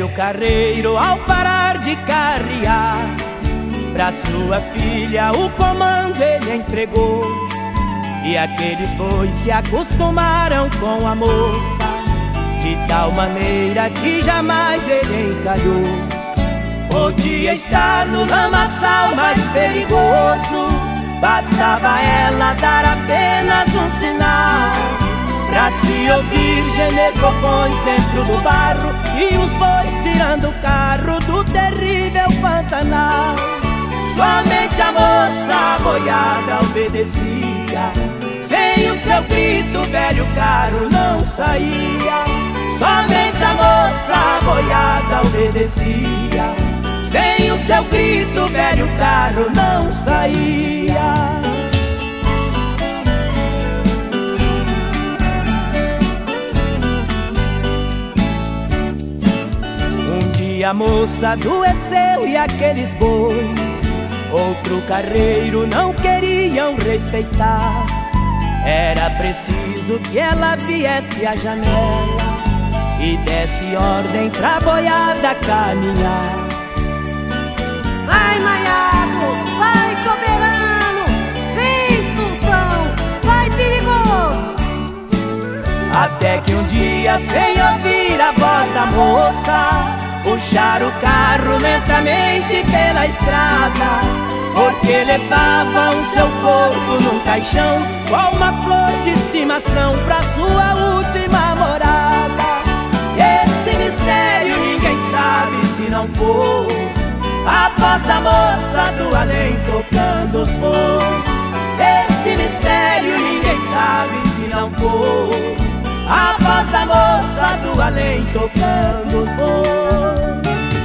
velho carreiro, ao parar de carrear, pra sua filha o comando ele entregou. E aqueles bois se acostumaram com a moça, de tal maneira que jamais ele encalhou. Podia estar no lamaçal mais perigoso, bastava ela dar apenas um sinal, pra se ouvir gemer cocões dentro do barro e os bois tirando o carro do terrível Pantanal. Somente a moça boiada obedecia, sem o seu grito o velho carro não saía. Somente a moça boiada obedecia, sem o seu grito o velho carro não saía. Um dia a moça adoeceu e aqueles bois outro carreiro não queriam respeitar. Era preciso que ela viesse à janela e desse ordem pra boiada caminhar. Vai, Maiado, vai, soberano, vem, sultão, vai, perigoso. Até que um dia, sem ouvir a voz da moça, puxaram o carro lentamente pela estrada, porque levavam seu corpo num caixão com uma flor de estimação pra sua última morada. Esse mistério ninguém sabe se não for a voz da moça do além tocando os bois. Esse mistério ninguém sabe se não for a voz da moça do além tocando os bois.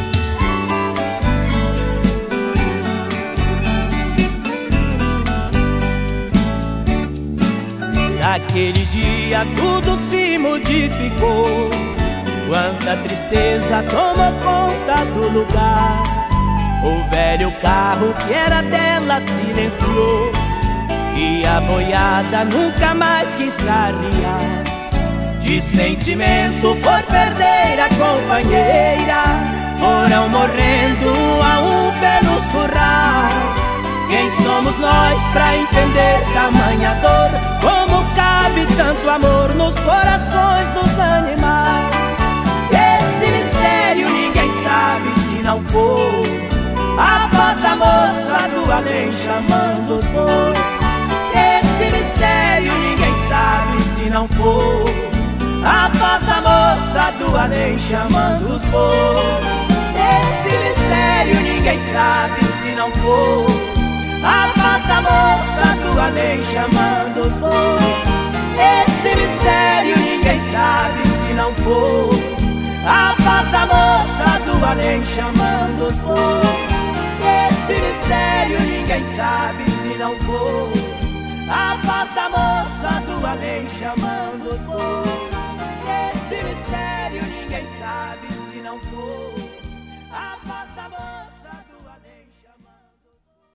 Naquele dia tudo se modificou, quanta tristeza tomou conta do lugar. O velho carro que era dela silenciou e a boiada nunca mais quis carrear. De sentimento por perder a companheira, foram morrendo um a um pelos currais. Quem somos nós pra entender tamanha dor? Como cabe tanto amor nos corações dos animais? Esse mistério ninguém sabe se não for a voz da moça do além chamando os bois. Esse mistério ninguém sabe se não for a voz da moça do além chamando os bois. Esse mistério ninguém sabe se não for a voz da moça do além chamando os bois. Esse mistério ninguém sabe se não for a voz da moça do além chamando os bois. Esse mistério ninguém sabe se não for a voz da moça do além chamando os bois. Esse mistério ninguém sabe se não for